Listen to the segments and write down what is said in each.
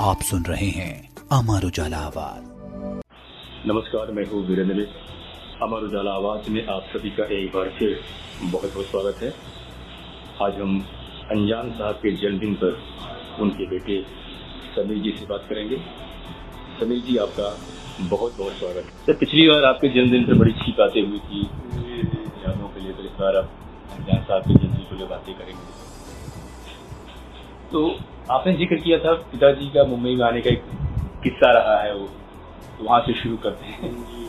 आप सुन रहे हैं अमर उजाला आवाज। नमस्कार, मैं हूँ वीरेंद्र। अमर उजाला आवाज में आप सभी का एक बार फिर बहुत बहुत स्वागत है। आज हम अनजान साहब के जन्मदिन पर उनके बेटे समीर जी से बात करेंगे। समीर जी, आपका बहुत बहुत स्वागत है। सर, पिछली बार आपके जन्मदिन पर बड़ी अच्छी बातें हुई थी यादों के लिए, तो इस बार आप अनजान साहब के जन्मदिन को लिए बातें करेंगे। तो आपने जिक्र किया था पिताजी का मुंबई में आने का एक किस्सा रहा है, वो तो वहाँ से शुरू करते हैं।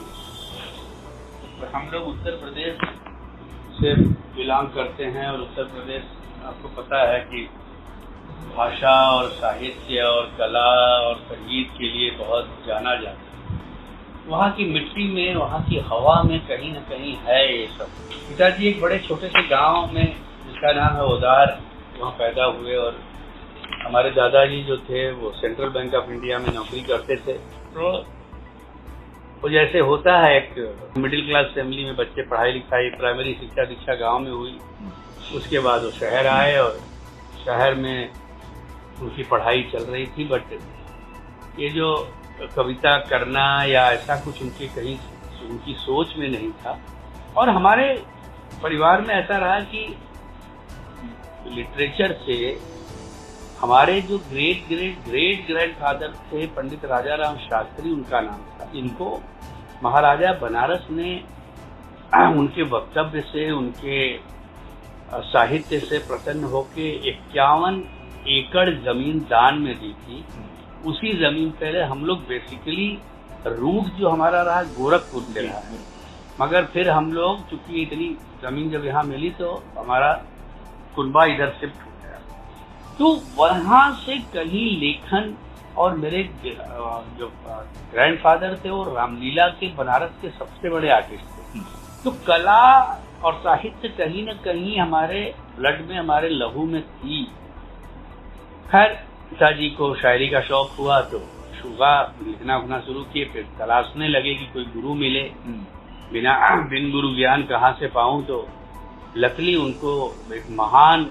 हम लोग उत्तर प्रदेश से बिलोंग करते हैं और उत्तर प्रदेश आपको पता है कि भाषा और साहित्य और कला और संगीत के लिए बहुत जाना जाता है। वहाँ की मिट्टी में, वहाँ की हवा में कहीं न कहीं है ये सब। पिताजी एक बड़े छोटे से गांव में जिसका नाम है उदार, वहाँ पैदा हुए और हमारे दादाजी जो थे वो सेंट्रल बैंक ऑफ इंडिया में नौकरी करते थे। तो वो जैसे होता है एक मिडिल क्लास फैमिली में बच्चे पढ़ाई लिखाई, प्राइमरी शिक्षा दीक्षा गांव में हुई। उसके बाद वो शहर आए और शहर में उनकी पढ़ाई चल रही थी, बट ये जो कविता करना या ऐसा कुछ उनके कहीं उनकी सोच में नहीं था। और हमारे परिवार में ऐसा रहा कि लिटरेचर से हमारे जो ग्रेट ग्रैंडफादर थे पंडित राजाराम शास्त्री, उनका नाम था। इनको महाराजा बनारस ने उनके वक्तव्य से, उनके साहित्य से प्रसन्न होके 51 एकड़ जमीन दान में दी थी। उसी जमीन पर हम लोग बेसिकली रूट जो हमारा रहा गोरखपुर से रहा है, मगर फिर हम लोग चूंकि इतनी जमीन जब यहाँ मिली तो हमारा कुनबा इधर शिफ्ट हो गया। तो वहां से कहीं लेखन, और मेरे जो ग्रैंडफादर थे वो रामलीला के बनारस के सबसे बड़े आर्टिस्ट थे। तो कला और साहित्य कहीं न कहीं हमारे ब्लड में, हमारे लहू में थी। खैर, पिताजी को शायरी का शौक हुआ तो लिखना उखना शुरू किए। फिर तलाशने लगे कि कोई गुरु मिले। बिन गुरु ज्ञान कहाँ से पाऊं, तो लकली उनको एक महान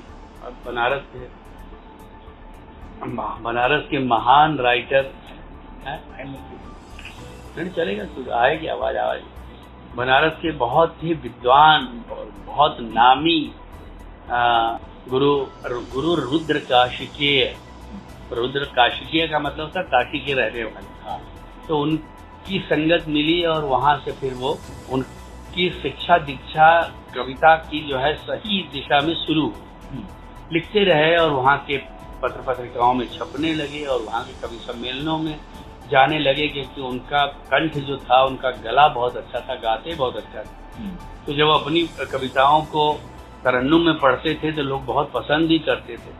बनारस के महान राइटर चलेगा तो आएगी आवाज। बनारस के बहुत ही विद्वान और बहुत नामी गुरु रुद्र काशिकीय का मतलब था काशी के रहने वाले। तो उनकी संगत मिली और वहां से फिर वो उनकी शिक्षा दीक्षा कविता की जो है सही दिशा में शुरू लिखते रहे और वहाँ के पत्र पत्रिकाओं में छपने लगे और वहाँ के कवि सम्मेलनों में जाने लगे, क्योंकि उनका कंठ जो था, उनका गला बहुत अच्छा था, गाते बहुत अच्छा था। तो जब अपनी कविताओं को तरन्नुम में पढ़ते थे तो लोग बहुत पसंद भी करते थे।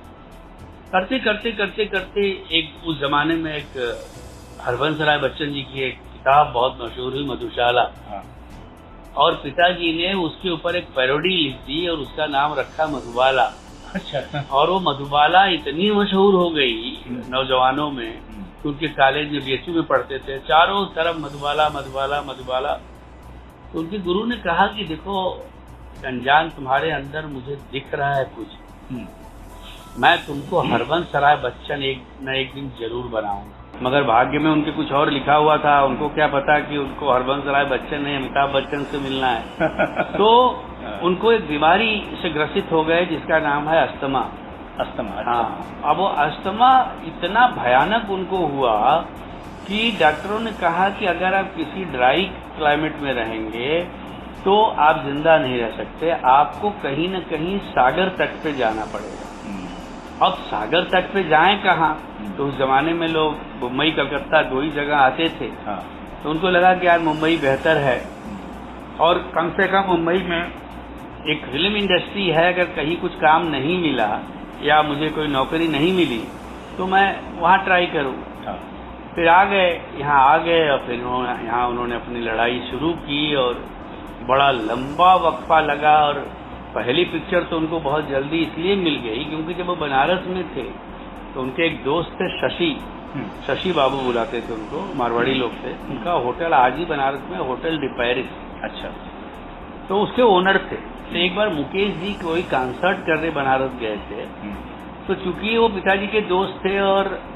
करते एक उस जमाने में एक हरबंस राय बच्चन जी की एक किताब बहुत मशहूर हुई, मधुशाला। और पिताजी ने उसके ऊपर एक पैरोडी लिख दी और उसका नाम रखा मधुबाला। अच्छा। और वो मधुबाला इतनी मशहूर हो गई नौजवानों में, उनके कॉलेज में बीएचयू में पढ़ते थे, चारों तरफ मधुबाला मधुबाला मधुबाला। तो उनके गुरु ने कहा कि देखो अनजान, तुम्हारे अंदर मुझे दिख रहा है कुछ, मैं तुमको हरबंस राय बच्चन एक दिन जरूर बनाऊंगा। मगर भाग्य में उनके कुछ और लिखा हुआ था। उनको क्या पता कि उनको हरबंस राय बच्चन नहीं, अमिताभ बच्चन से मिलना है। तो उनको एक बीमारी से ग्रसित हो गए जिसका नाम है अस्थमा। हाँ। अब वो अस्थमा इतना भयानक उनको हुआ कि डॉक्टरों ने कहा कि अगर आप किसी ड्राई क्लाइमेट में रहेंगे तो आप जिंदा नहीं रह सकते, आपको कहीं न कहीं सागर तट पे जाना पड़ेगा। अब सागर तट पे जाएं कहाँ? तो उस जमाने में लोग मुंबई कलकत्ता दो ही जगह आते थे। तो उनको लगा कि यार मुंबई बेहतर है, और कम से कम मुंबई में एक फिल्म इंडस्ट्री है, अगर कहीं कुछ काम नहीं मिला या मुझे कोई नौकरी नहीं मिली तो मैं वहाँ ट्राई करूँ। फिर यहाँ आ गए और फिर यहाँ उन्होंने अपनी लड़ाई शुरू की और बड़ा लंबा वक्फा लगा। और पहली पिक्चर तो उनको बहुत जल्दी इसलिए मिल गई क्योंकि जब वो बनारस में थे तो उनके एक दोस्त थे शशि बाबू बुलाते थे उनको, मारवाड़ी लोग थे। उनका होटल आज भी बनारस में होटल डी पेरिस। अच्छा। तो उसके ओनर थे। तो एक बार मुकेश जी कोई कॉन्सर्ट करने बनारस गए थे, तो चूंकि वो पिताजी के दोस्त थे और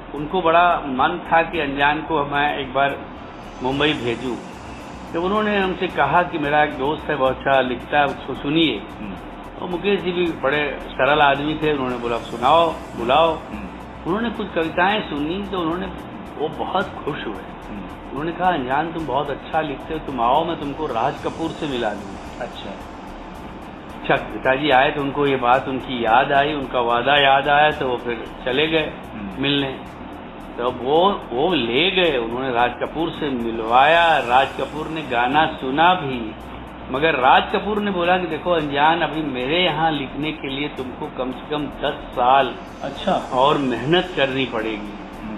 उनको बड़ा मन था कि अनजान को मैं एक बार मुंबई भेजूं। तो उन्होंने हमसे कहा कि मेरा एक दोस्त है, बहुत अच्छा लिखता है, उसको सुनिए। और मुकेश जी भी बड़े सरल आदमी थे, उन्होंने बोला सुनाओ, बुलाओ। उन्होंने कुछ कविताएं सुनी तो वो बहुत खुश हुए। उन्होंने कहा अनजान तुम बहुत अच्छा लिखते हो, तुम आओ, मैं तुमको राज कपूर से मिला दूंगा। अच्छा, पिताजी आए तो उनको ये बात उनकी याद आई, उनका वादा याद आया, तो वो फिर चले गए मिलने। तो वो ले गए, उन्होंने राज कपूर से मिलवाया। राज कपूर ने गाना सुना भी, मगर राज कपूर ने बोला कि देखो अनजान, अभी मेरे यहाँ लिखने के लिए तुमको कम से कम 10 साल और मेहनत करनी पड़ेगी।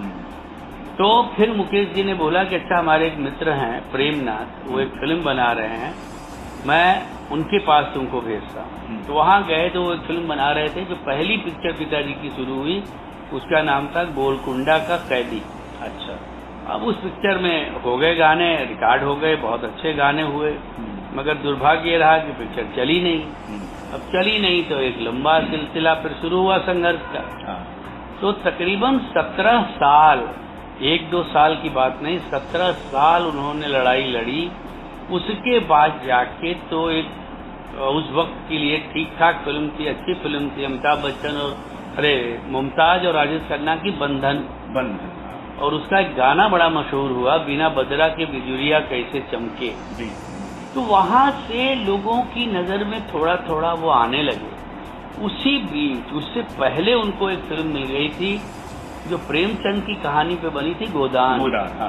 तो फिर मुकेश जी ने बोला कि अच्छा, हमारे एक मित्र हैं प्रेमनाथ, वो एक फिल्म बना रहे हैं, मैं उनके पास तुमको भेजता हूँ। तो वहाँ गए तो वो एक फिल्म बना रहे थे। जो पहली पिक्चर पिताजी की शुरू हुई उसका नाम था गोलकुंडा का कैदी। अच्छा, अब उस पिक्चर में हो गए गाने, रिकॉर्ड हो गए, बहुत अच्छे गाने हुए, मगर दुर्भाग्य रहा कि पिक्चर चली नहीं। अब चली नहीं तो एक लंबा सिलसिला फिर शुरू हुआ संघर्ष का। तो तकरीबन 17 साल, 1-2 साल की बात नहीं, 17 साल उन्होंने लड़ाई लड़ी। उसके बाद जाके तो एक उस वक्त के लिए ठीक ठाक फिल्म थी, अच्छी फिल्म थी, अमिताभ बच्चन और मुमताज और राजेश खन्ना की बंधन। और उसका एक गाना बड़ा मशहूर हुआ, बिना बदरा के बिजुरिया कैसे चमके। तो वहां से लोगों की नजर में थोड़ा थोड़ा वो आने लगे। उसी बीच, उससे पहले उनको एक फिल्म मिल गई थी जो प्रेमचंद की कहानी पे बनी थी, गोदान।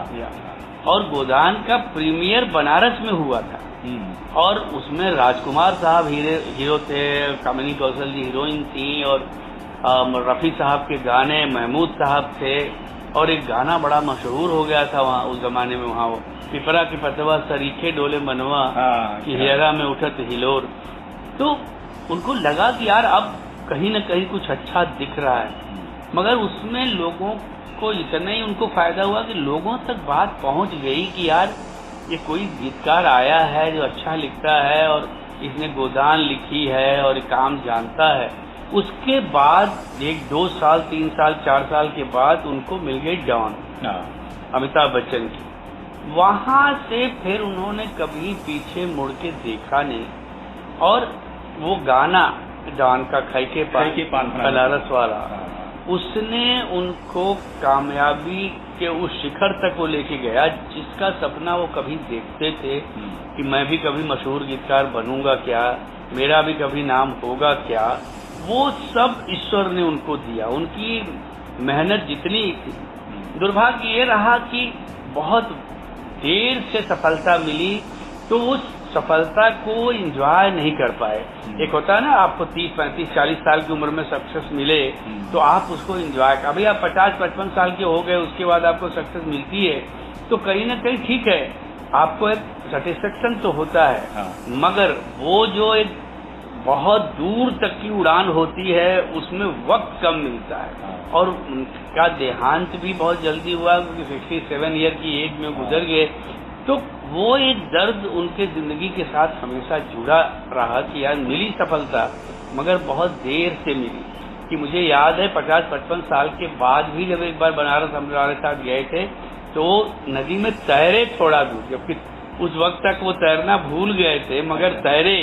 और गोदान का प्रीमियर बनारस में हुआ था। और उसमें राजकुमार साहब हीरो थे, कामिनी कौशल जी हीरोइन थी, और रफी साहब के गाने, महमूद साहब थे। और एक गाना बड़ा मशहूर हो गया था वहाँ उस जमाने में, वहाँ वो पिपरा की पतवा सरीखे डोले मनवा कि हेरा में उठत हिलोर। तो उनको लगा कि यार अब कहीं न कहीं कुछ अच्छा दिख रहा है, मगर उसमें लोगों को इतना ही उनको फायदा हुआ कि लोगों तक बात पहुंच गई कि यार ये कोई गीतकार आया है जो अच्छा लिखता है और इसने गोदान लिखी है और काम जानता है। उसके बाद 1-2 साल, 3 साल, 4 साल के बाद उनको मिल गई डॉन, अमिताभ बच्चन की। वहां से फिर उन्होंने कभी पीछे मुड़ के देखा नहीं। और वो गाना डॉन का खैके पान बनारस वाला, उसने उनको कामयाबी के उस शिखर तक वो लेके गया जिसका सपना वो कभी देखते थे कि मैं भी कभी मशहूर गीतकार बनूंगा क्या, मेरा भी कभी नाम होगा क्या। वो सब ईश्वर ने उनको दिया, उनकी मेहनत जितनी थी। दुर्भाग्य ये रहा कि बहुत देर से सफलता मिली, तो उस सफलता को एंजॉय नहीं कर पाए। एक होता है ना, आपको 30, 35, 40 साल की उम्र में सक्सेस मिले तो आप उसको एंजॉय, अभी आप 50, 55 साल के हो गए, उसके बाद आपको सक्सेस मिलती है तो कहीं ना कहीं ठीक है, आपको एक सेटिस्फेक्शन तो होता है, मगर वो जो एक बहुत दूर तक की उड़ान होती है उसमें वक्त कम मिलता है। और उनका देहांत भी बहुत जल्दी हुआ क्योंकि 67 ईयर की एज में गुजर गए। तो वो एक दर्द उनके जिंदगी के साथ हमेशा जुड़ा रहा कि यार मिली सफलता मगर बहुत देर से मिली। कि मुझे याद है 50-55 साल के बाद भी जब एक बार बनारस हमारे साथ गए थे तो नदी में तैरे थोड़ा दूर, जबकि उस वक्त तक वो तैरना भूल गए थे मगर तैरे।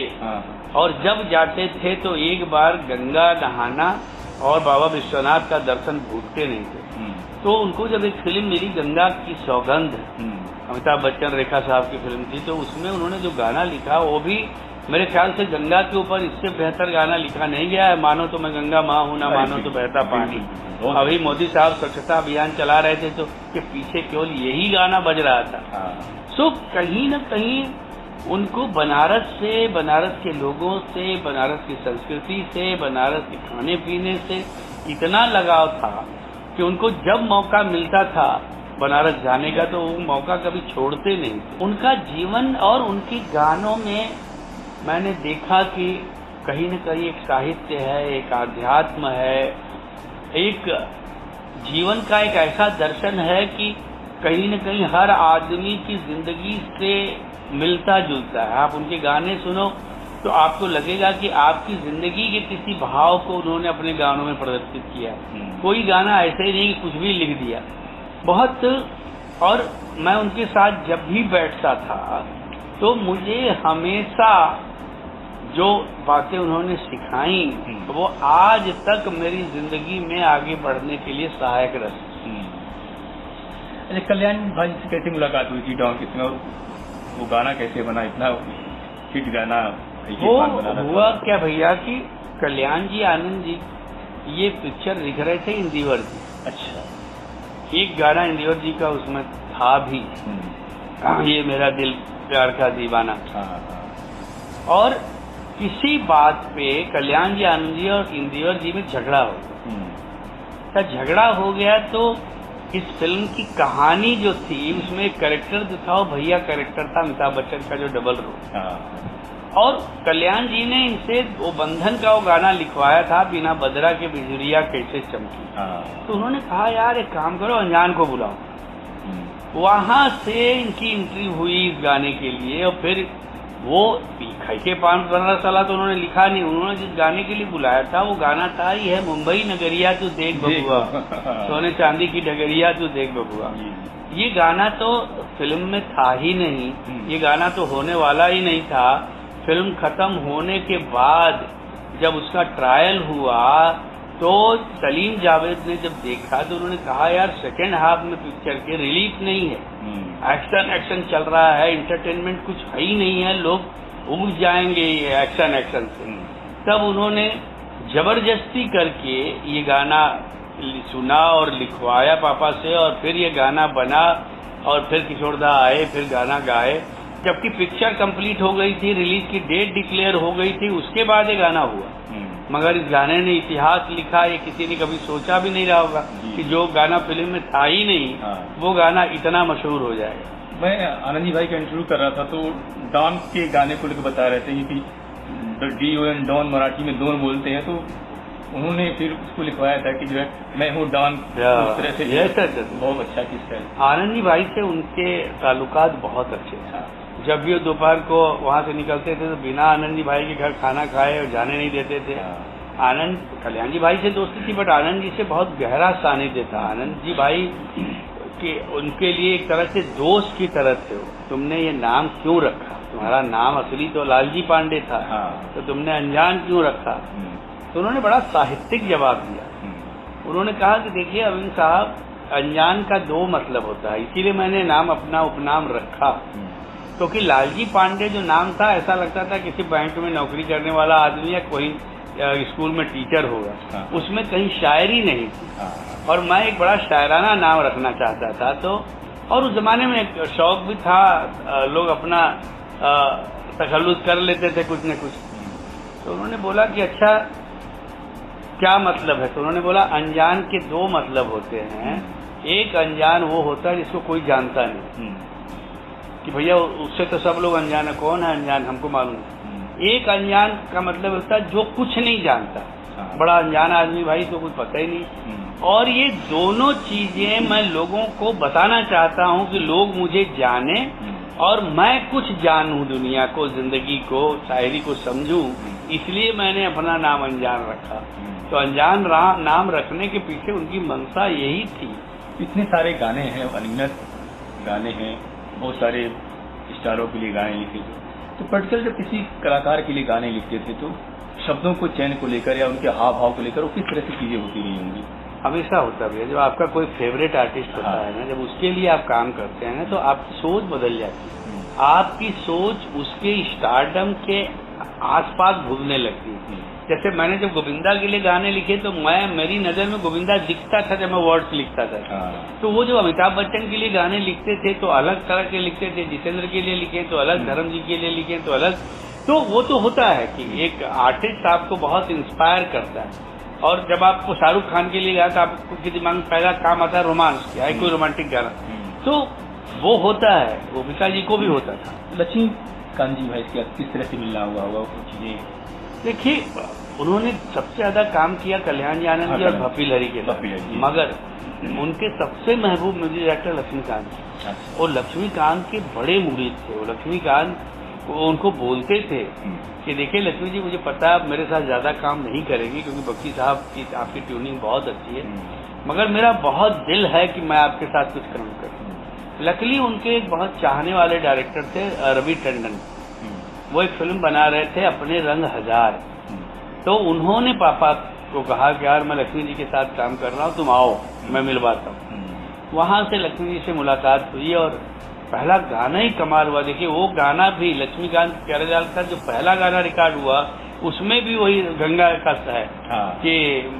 और जब जाते थे तो एक बार गंगा नहाना और बाबा विश्वनाथ का दर्शन भूलते नहीं थे। तो उनको जब एक फिल्म मिली गंगा की सौगंध, अमिताभ बच्चन रेखा साहब की फिल्म थी, तो उसमें उन्होंने जो गाना लिखा वो भी मेरे ख्याल से गंगा के ऊपर इससे बेहतर गाना लिखा नहीं गया है। मानो तो मैं गंगा माँ हूँ, ना मानो तो बहता पानी। अभी मोदी साहब स्वच्छता अभियान चला रहे थे तो के पीछे केवल यही गाना बज रहा था। सो कहीं न कहीं उनको बनारस से, बनारस के लोगों से, बनारस की संस्कृति से, बनारस के खाने पीने से इतना लगाव था कि उनको जब मौका मिलता था बनारस जाने का तो वो मौका कभी छोड़ते नहीं। उनका जीवन और उनके गानों में मैंने देखा कि कहीं न कहीं एक साहित्य है, एक आध्यात्म है, एक जीवन का एक ऐसा दर्शन है कि कहीं न कहीं हर आदमी की जिंदगी से मिलता जुलता है। आप उनके गाने सुनो तो आपको लगेगा कि आपकी जिंदगी के किसी भाव को उन्होंने अपने गानों में प्रदर्शित किया। कोई गाना ऐसे ही नहीं कि कुछ भी लिख दिया बहुत। और मैं उनके साथ जब भी बैठता था तो मुझे हमेशा जो बातें उन्होंने सिखाई वो आज तक मेरी जिंदगी में आगे बढ़ने के लिए सहायक रही। अच्छा, कल्याण भाई से कैसे मुलाकात हुई थी डॉन किसमें, और वो गाना कैसे बना, इतना हिट गाना? वो हुआ क्या भैया कि कल्याण जी आनंद जी ये पिक्चर लिख रहे थे इंदिवर जी। अच्छा। एक गाना इंदिवर जी का उसमें था भी, ये मेरा दिल प्यार का दीवाना। और किसी बात पे कल्याण जी आनंद जी और इंदिवर जी में झगड़ा हो गया। झगड़ा हो गया तो इस फिल्म की कहानी जो थी उसमें एक कैरेक्टर जो था वो भैया कैरेक्टर था अमिताभ बच्चन का, जो डबल रोल। और कल्याण जी ने इनसे वो बंधन का वो गाना लिखवाया था, बिना बदरा के बिजुरिया कैसे चमकी। तो उन्होंने कहा यार एक काम करो, अनजान को बुलाओ। वहां से इनकी एंट्री हुई इस गाने के लिए। और फिर वो खाई के 15 साल तो उन्होंने लिखा नहीं। उन्होंने जिस गाने के लिए बुलाया था वो गाना था ही है, मुंबई नगरिया तू देख बबुआ, सोने चांदी की डगरिया तू देख बबुआ। ये गाना तो फिल्म में था ही नहीं, ये गाना तो होने वाला ही नहीं था। फिल्म खत्म होने के बाद जब उसका ट्रायल हुआ तो सलीम जावेद ने जब देखा तो उन्होंने कहा यार सेकेंड हाफ में पिक्चर के रिलीफ नहीं है, एक्शन चल रहा है, इंटरटेनमेंट कुछ है ही नहीं है, लोग उब जाएंगे ये एक्शन से। तब उन्होंने जबरदस्ती करके ये गाना सुना और लिखवाया पापा से, और फिर ये गाना बना और फिर किशोर दा आए, फिर गाना गाए। जबकि पिक्चर कंप्लीट हो गई थी, रिलीज की डेट डिक्लेयर हो गई थी, उसके बाद ये गाना हुआ। मगर इस गाने ने इतिहास लिखा, ये किसी ने कभी सोचा भी नहीं रहा होगा कि जो गाना फिल्म में था ही नहीं वो गाना इतना मशहूर हो जाएगा। मैं आनंद जी भाई का इंटरव्यू कर रहा था तो डॉन के गाने को लेकर बता रहे थे कि DON डॉन मराठी में दोन बोलते हैं, तो उन्होंने फिर उसको लिखवाया था कि जो है मैं हूँ डॉन। उस तरह से बहुत अच्छा किस्सा है। आनंद जी भाई से उनके ताल्लुकात बहुत अच्छे थे। जब भी वो दोपहर को वहां से निकलते थे तो बिना आनंद जी भाई के घर खाना खाए और जाने नहीं देते थे। आनंद कल्याण जी भाई से दोस्ती थी बट आनंद जी से बहुत गहरा सानिध्य था। आनंद जी भाई के उनके लिए एक तरह से दोस्त की तरह थे। तुमने ये नाम क्यों रखा, तुम्हारा नाम असली तो लालजी पांडे था, तो तुमने अनजान क्यों रखा? तो उन्होंने बड़ा साहित्यिक जवाब दिया। उन्होंने कहा कि देखिए अरविंद साहब, अनजान का दो मतलब होता है, इसीलिए मैंने नाम अपना उपनाम रखा। क्योंकि लालजी पांडे जो नाम था ऐसा लगता था किसी बैंक में नौकरी करने वाला आदमी या कोई स्कूल में टीचर होगा, उसमें कहीं शायरी नहीं थी। और मैं एक बड़ा शायराना नाम रखना चाहता था। तो और उस जमाने में एक शौक भी था, लोग अपना तखल्लुस कर लेते थे कुछ न कुछ। तो उन्होंने बोला कि अच्छा क्या मतलब है? तो उन्होंने बोला अनजान के दो मतलब होते हैं। एक अनजान वो होता है जिसको कोई जानता नहीं कि भैया उससे तो सब लोग अनजान है, कौन है अनजान हमको मालूम है। एक अनजान का मतलब होता है जो कुछ नहीं जानता, बड़ा अनजान आदमी भाई तो कुछ पता ही नहीं। और ये दोनों चीजें मैं लोगों को बताना चाहता हूँ कि लोग मुझे जाने और मैं कुछ जानूं, दुनिया को, जिंदगी को, शायरी को समझूं, इसलिए मैंने अपना नाम अनजान रखा। तो अनजान नाम रखने के पीछे उनकी मंशा यही थी। इतने सारे गाने हैं, अनगिनत गाने हैं, बहुत सारे स्टारों के लिए गाने लिखे थे। तो पर्टिकुलर जब किसी कलाकार के लिए गाने लिखते थे तो शब्दों को चयन को लेकर या उनके हाव भाव को लेकर वो किस तरह की चीजें होती रही होंगी? हमेशा होता भी है। जब आपका कोई फेवरेट आर्टिस्ट होता है ना, जब उसके लिए आप काम करते हैं ना, तो आपकी सोच बदल जाती है। आपकी सोच उसके स्टारडम के आसपास घूमने लगती है। जैसे मैंने जब गोविंदा के लिए गाने लिखे तो मेरी नजर में गोविंदा दिखता था जब मैं वर्ड्स लिखता था। तो वो जब अमिताभ बच्चन के लिए गाने लिखते थे तो अलग तरह के लिखते थे, जितेंद्र के लिए लिखे तो अलग, धर्म जी के लिए लिखे तो अलग। तो वो तो होता है कि एक आर्टिस्ट आपको बहुत इंस्पायर करता है। और जब आपको शाहरुख खान के लिए गाया तो आपके दिमाग में पहला काम आता है रोमांस, क्या है कोई रोमांटिक गाना, तो वो होता है। वो पिता जी को भी होता था। लक्ष्मीकांत जी भाई किस तरह से मिलना हुआ होगा कुछ चीजें? देखिए, उन्होंने सबसे ज्यादा काम किया कल्याण जी आनंद जी और भपी लहरी के साथ, मगर उनके सबसे महबूब म्यूजिक डायरेक्टर लक्ष्मीकांत। और लक्ष्मीकांत के बड़े मुरीद थे। वो लक्ष्मीकांत उनको बोलते थे कि देखिए लक्ष्मी जी, मुझे पता है आप मेरे साथ ज्यादा काम नहीं करेंगे क्योंकि बख्शी साहब की आपकी ट्यूनिंग बहुत अच्छी है, मगर मेरा बहुत दिल है कि मैं आपके साथ कुछ काम करूं। लकीली उनके एक बहुत चाहने वाले डायरेक्टर थे रवि टंडन, वो एक फिल्म बना रहे थे अपने रंग हजार। तो उन्होंने पापा को कहा कि यार मैं लक्ष्मी जी के साथ काम कर रहा हूँ, तुम आओ मैं मिलवाता हूँ। वहां से लक्ष्मी जी से मुलाकात हुई और पहला गाना ही कमाल हुआ। देखिए वो गाना भी लक्ष्मीकांत प्यारेलाल का जो पहला गाना रिकॉर्ड हुआ उसमें भी वही गंगा का है कि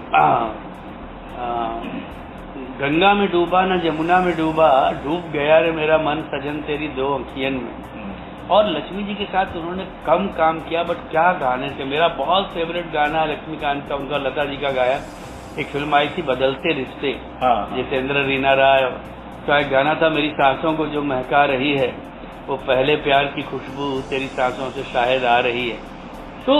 गंगा में डूबा न जमुना में डूबा, डूब गया रे मेरा मन सजन तेरी दो अंखियन में। और लक्ष्मी जी के साथ उन्होंने कम काम किया बट क्या गाने थे। मेरा बहुत फेवरेट गाना लक्ष्मीकांत का उनका लता जी का गाया, एक फिल्म आई थी बदलते रिश्ते, जितेंद्र रीना राय का एक गाना था, मेरी सांसों को जो महका रही है वो पहले प्यार की खुशबू तेरी सांसों से शायद आ रही है। तो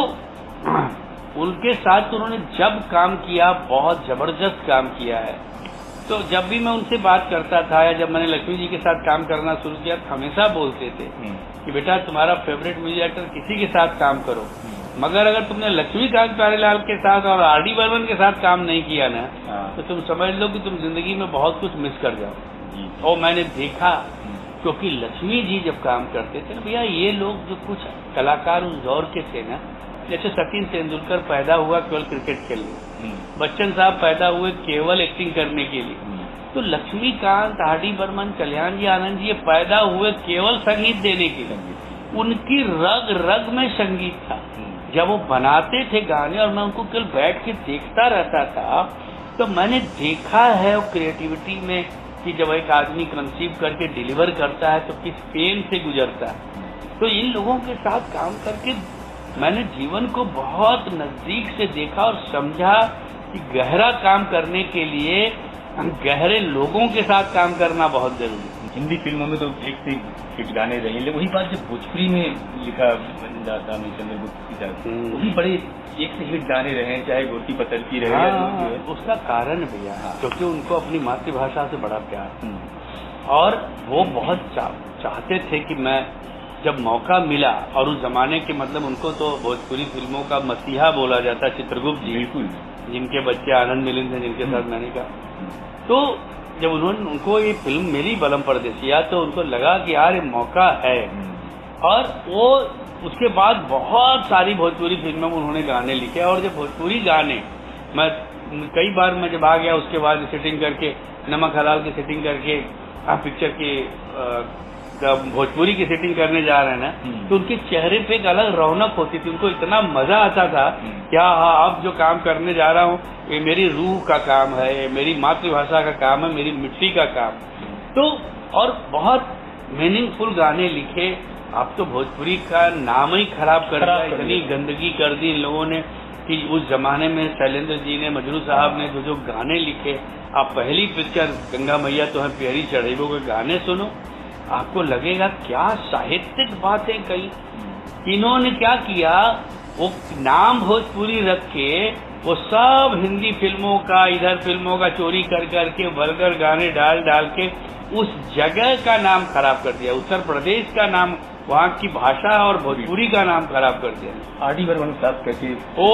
उनके साथ उन्होंने जब काम किया बहुत जबरदस्त काम किया है। तो जब भी मैं उनसे बात करता था या जब मैंने लक्ष्मी जी के साथ काम करना शुरू किया हमेशा बोलते थे कि बेटा तुम्हारा फेवरेट म्यूजिक डायरेक्टर किसी के साथ काम करो, मगर अगर तुमने लक्ष्मीकांत प्यारेलाल के साथ और आर.डी. बर्मन के साथ काम नहीं किया ना तो तुम समझ लो कि तुम जिंदगी में बहुत कुछ मिस कर जाओ। और मैंने देखा क्योंकि लक्ष्मी जी जब काम करते थे ना भैया, ये लोग जो कुछ कलाकार उस दौर के थे ना, जैसे सचिन तेंदुलकर पैदा हुआ केवल क्रिकेट खेलने, बच्चन साहब पैदा हुए केवल एक्टिंग करने के लिए, तो लक्ष्मीकांत, आर.डी. बर्मन, कल्याण जी, आनंद जी ये पैदा हुए केवल संगीत देने के लिए। उनकी रग रग में संगीत था। जब वो बनाते थे गाने और मैं उनको केवल बैठ के देखता रहता था तो मैंने देखा है वो क्रिएटिविटी में कि जब एक आदमी कंसीव करके डिलीवर करता है तो किस पेन से गुजरता है। तो इन लोगों के साथ काम करके मैंने जीवन को बहुत नजदीक से देखा और समझा कि गहरा काम करने के लिए गहरे लोगों के साथ काम करना बहुत जरूरी है। हिंदी फिल्मों में तो एक से हिट गाने रहे, लेकिन वही बात जब भोजपुरी में लिखा जाता चंद्रगुप्त की जाती वो भी बड़े एक से हिट गाने रहे, चाहे गोटी पत्थर की रहे। उसका कारण भैया क्योंकि उनको अपनी मातृभाषा से बड़ा प्यार और वो बहुत चाहते थे कि मैं जब मौका मिला, और उस जमाने के मतलब उनको तो भोजपुरी फिल्मों का मसीहा बोला जाता चित्रगुप्त जी, बिल्कुल, जिनके बच्चे आनंद मिलिंद थे जिनके साथ मैंने कहा। तो जब उनको ये फिल्म मिली बलम परदेसिया तो उनको लगा कि यार ये मौका है, और वो उसके बाद बहुत सारी भोजपुरी फिल्मों में उन्होंने गाने लिखे। और जब भोजपुरी गाने मैं कई बार मैं जब आ गया उसके बाद सेटिंग करके नमक हलाल की सेटिंग करके पिक्चर की भोजपुरी की सेटिंग करने जा रहे हैं ना, तो उनके चेहरे पे एक अलग रौनक होती थी, उनको इतना मजा आता था क्या अब जो काम करने जा रहा हूँ ये मेरी रूह का काम है, ये मेरी मातृभाषा का काम है, मेरी मिट्टी का काम। तो और बहुत मीनिंगफुल गाने लिखे। अब तो भोजपुरी का नाम ही खराब कर दिया, इतनी गंदगी कर दी इन लोगों ने कि उस जमाने में शैलेंद्र जी ने, मजरू साहब ने जो गाने लिखे, आप पहली पिक्चर गंगा मैया तो है प्यारी चढ़ेबो के गाने सुनो, आपको लगेगा क्या साहित्यिक बातें कही। इन्होंने क्या किया, वो नाम भोजपुरी रख के वो सब हिंदी फिल्मों का, इधर फिल्मों का चोरी कर करके वल्गर गाने डाल डाल के उस जगह का नाम खराब कर दिया, उत्तर प्रदेश का नाम, वहाँ की भाषा और भोजपुरी का नाम खराब कर दिया। आर.डी. बर्मन साहब कैसे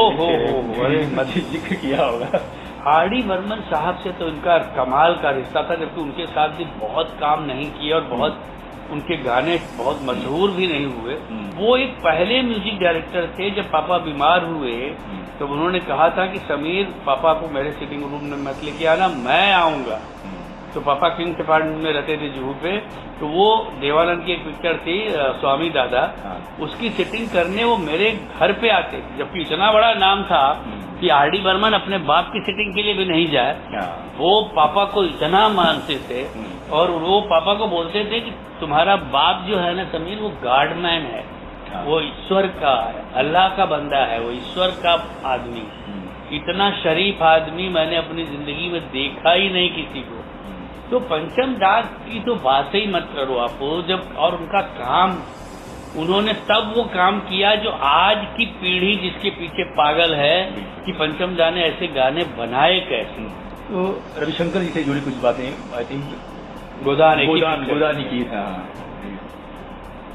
अरे जिक्र किया होगा। आर.डी. बर्मन साहब से तो इनका कमाल का रिश्ता था, जबकि उनके साथ भी बहुत काम नहीं किया और बहुत उनके गाने बहुत मशहूर भी नहीं हुए। वो एक पहले म्यूजिक डायरेक्टर थे। जब पापा बीमार हुए तो उन्होंने कहा था कि समीर पापा को मेरे सिटिंग रूम में मत लेके आना, मैं आऊंगा। तो पापा किंग्स अपार्टमेंट में रहते थे जुहू पे, तो वो देवानंद की एक पिक्चर थी स्वामी दादा, उसकी सेटिंग करने वो मेरे घर पे आते, जबकि इतना बड़ा नाम था कि आर.डी. बर्मन अपने बाप की सेटिंग के लिए भी नहीं जाए। वो पापा को इतना मानते थे और वो पापा को बोलते थे कि तुम्हारा बाप जो है ना समीर, वो गार्डमैन है, वो ईश्वर का अल्लाह का बंदा है, वो ईश्वर का आदमी। इतना शरीफ आदमी मैंने अपनी जिंदगी में देखा ही नहीं किसी को। तो पंचम दास की तो बात ही मत करो आप, जब और उनका काम उन्होंने तब वो काम किया जो आज की पीढ़ी जिसके पीछे पागल है कि पंचम दा ने ऐसे गाने बनाए कैसे। तो रविशंकर जी से जुड़ी कुछ बातें आई थिंक गोदानी की था।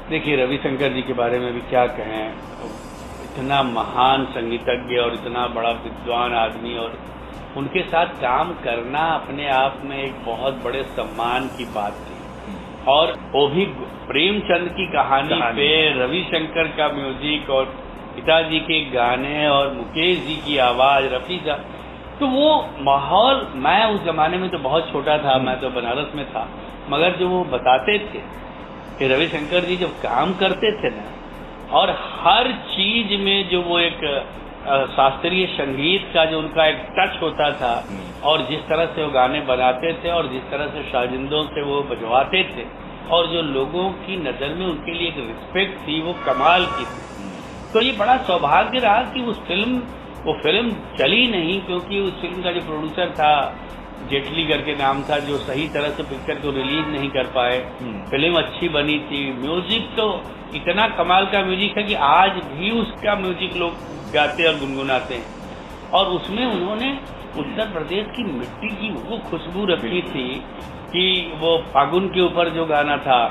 देखिए, रविशंकर जी के बारे में भी क्या कहें, इतना महान संगीतज्ञ और इतना बड़ा विद्वान आदमी, और उनके साथ काम करना अपने आप में एक बहुत बड़े सम्मान की बात थी। और वो भी प्रेमचंद की कहानी पे रविशंकर का म्यूजिक और पिताजी के गाने और मुकेश जी की आवाज, रफी साहब, तो वो माहौल, मैं उस जमाने में तो बहुत छोटा था, मैं तो बनारस में था, मगर जो वो बताते थे कि रविशंकर जी जब काम करते थे ना, और हर चीज में जो वो एक शास्त्रीय संगीत का जो उनका एक टच होता था, और जिस तरह से वो गाने बनाते थे और जिस तरह से शाजिंदों से वो बजवाते थे, और जो लोगों की नजर में उनके लिए एक रिस्पेक्ट थी, वो कमाल की थी। तो ये बड़ा सौभाग्य रहा कि वो फिल्म चली नहीं, क्योंकि उस फिल्म का जो प्रोड्यूसर था, जेटली करके नाम था, जो सही तरह से पिक्चर को रिलीज नहीं कर पाए। फिल्म अच्छी बनी थी, म्यूजिक तो इतना कमाल का म्यूजिक है कि आज भी उसका म्यूजिक लोग गाते और गुनगुनाते हैं। और उसमें उन्होंने उत्तर प्रदेश की मिट्टी की वो खुशबू रखी थी कि वो फागुन के ऊपर जो गाना था,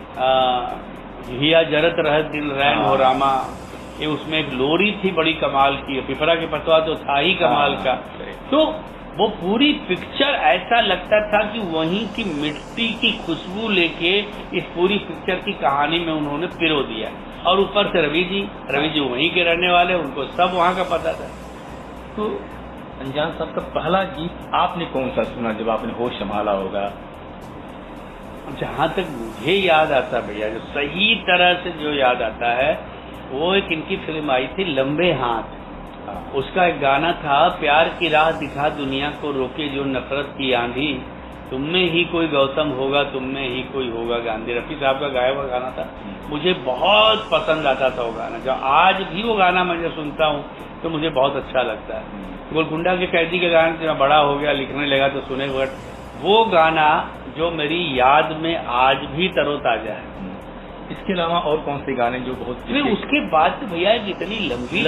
हिया जरत रहत दिल रैन हो रामा, ये उसमें एक लोरी थी बड़ी कमाल की, पिपरा के पतवा तो था ही कमाल का। तो वो पूरी पिक्चर ऐसा लगता था कि वहीं की मिट्टी की खुशबू लेके इस पूरी पिक्चर की कहानी में उन्होंने पिरो दिया। और ऊपर से रवि जी वहीं के रहने वाले, उनको सब वहाँ का पता था। तो अंजान साहब का पहला गीत आपने कौन सा सुना जब आपने होश संभाला होगा? जहाँ तक मुझे याद आता भैया, जो सही तरह से जो याद आता है, वो एक इनकी फिल्म आई थी लंबे हाथ, उसका एक गाना था, प्यार की राह दिखा दुनिया को रोके जो नफरत की आंधी, तुम में ही कोई गौतम होगा, तुम में ही कोई होगा गांधी। रफी साहब का गाया हुआ गाना था, मुझे बहुत पसंद आता था वो गाना। जब आज भी वो गाना मैं जब सुनता हूँ तो मुझे बहुत अच्छा लगता है। गोलकुंडा के कैदी के गाने से मैं बड़ा हो गया, लिखने लगा तो सुने, बट वो गाना जो मेरी याद में आज भी तरोताजा है। इसके अलावा और कौन से गाने जो बहुत? नहीं, उसके बाद तो भैया इतनी लंबी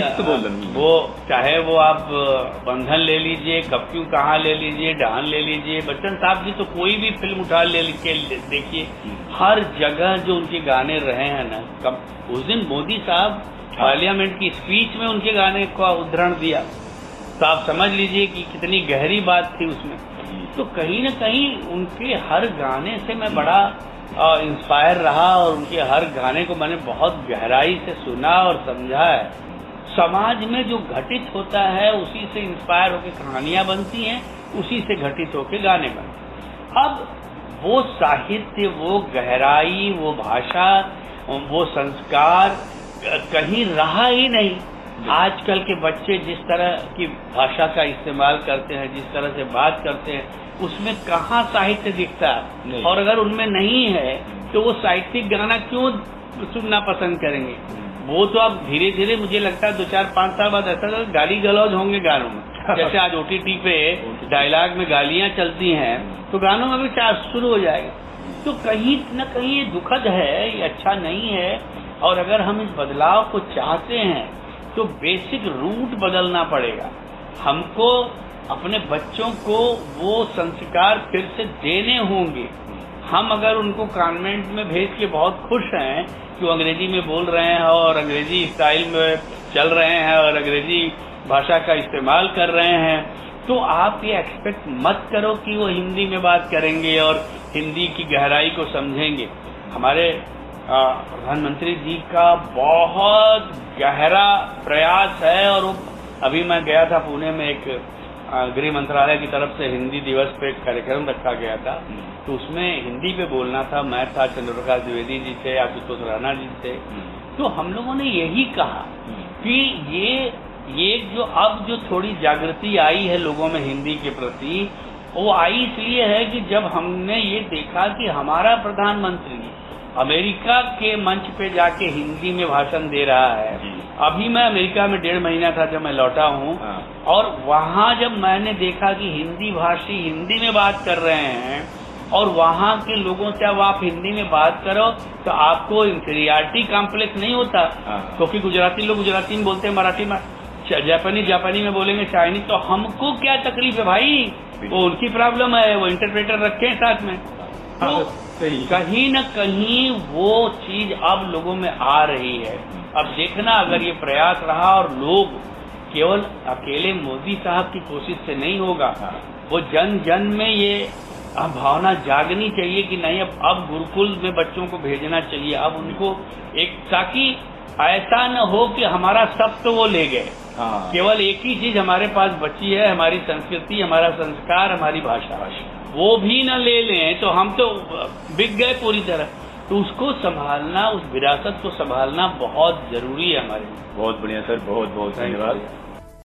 वो चाहे वो आप बंधन ले लीजिए, कब क्यों कहाँ ले लीजिए, डान ले लीजिए, बच्चन साहब जी तो कोई भी फिल्म उठा ले के देखिए, हर जगह जो उनके गाने रहे हैं ना। उस दिन मोदी साहब पार्लियामेंट की स्पीच में उनके गाने का उदाहरण दिया, तो आप समझ लीजिए कि कितनी गहरी बात थी उसमें। तो कहीं न कहीं उनके हर गाने से मैं बड़ा इंस्पायर रहा, और उनके हर गाने को मैंने बहुत गहराई से सुना और समझा है। समाज में जो घटित होता है उसी से इंस्पायर होकर कहानियां बनती हैं, उसी से घटित होकर गाने बनते। अब वो साहित्य, वो गहराई, वो भाषा, वो संस्कार कहीं रहा ही नहीं। आजकल के बच्चे जिस तरह की भाषा का इस्तेमाल करते हैं, जिस तरह से बात करते हैं, उसमें कहाँ साहित्य दिखता है? और अगर उनमें नहीं है तो वो साहित्यिक गाना क्यों सुनना पसंद करेंगे? वो तो अब धीरे धीरे मुझे लगता है 2-4-5 साल बाद ऐसा गाली गलौज होंगे गानों में। जैसे आज OTT पे डायलॉग में गालियां चलती हैं, तो गानों में भी शुरू हो जाएगा। तो कहीं न कहीं ये दुखद है, ये अच्छा नहीं है। और अगर हम इस बदलाव को चाहते हैं तो बेसिक रूट बदलना पड़ेगा। हमको अपने बच्चों को वो संस्कार फिर से देने होंगे। हम अगर उनको कॉन्वेंट में भेज के बहुत खुश हैं कि वो अंग्रेजी में बोल रहे हैं और अंग्रेजी स्टाइल में चल रहे हैं और अंग्रेजी भाषा का इस्तेमाल कर रहे हैं, तो आप ये एक्सपेक्ट मत करो कि वो हिंदी में बात करेंगे और हिंदी की गहराई को समझेंगे। हमारे प्रधानमंत्री जी का बहुत गहरा प्रयास है। और अभी मैं गया था पुणे में, एक गृह मंत्रालय की तरफ से हिंदी दिवस पे एक कार्यक्रम रखा गया था, तो उसमें हिंदी पे बोलना था। मैं था, चंद्रप्रकाश द्विवेदी जी थे, आशुतोष राणा जी थे। तो हम लोगों ने यही कहा कि ये जो थोड़ी जागृति आई है लोगों में हिंदी के प्रति, वो आई इसलिए है कि जब हमने ये देखा कि हमारा प्रधानमंत्री अमेरिका के मंच पे जाके हिंदी में भाषण दे रहा है। अभी मैं अमेरिका में 1.5 महीना था जब मैं लौटा हूँ, और वहाँ जब मैंने देखा कि हिंदी भाषी हिंदी में बात कर रहे हैं, और वहाँ के लोगों से अब आप हिंदी में बात करो तो आपको इंफीरियरिटी कॉम्प्लेक्स नहीं होता, क्योंकि गुजराती लोग गुजराती में बोलते हैं, मराठी में, जापानी में बोलेंगे, चाइनीज, तो हमको क्या तकलीफ है भाई? वो उनकी प्रॉब्लम है, वो इंटरप्रेटर रखे हैं साथ में। तो कहीं न कहीं वो चीज अब लोगों में आ रही है। अब देखना अगर ये प्रयास रहा और लोग केवल अकेले मोदी साहब की कोशिश से नहीं होगा, वो जन जन में ये भावना जागनी चाहिए कि नहीं अब गुरुकुल में बच्चों को भेजना चाहिए, अब उनको एक, ताकि ऐसा न हो कि हमारा सब तो वो ले गए, केवल एक ही चीज हमारे पास बची है, हमारी संस्कृति, हमारा संस्कार, हमारी भाषा, वो भी न ले लें तो हम तो बिक गए पूरी तरह। तो उसको संभालना, उस विरासत को संभालना बहुत जरूरी है हमारे लिए। बहुत बढ़िया सर, बहुत बहुत धन्यवाद।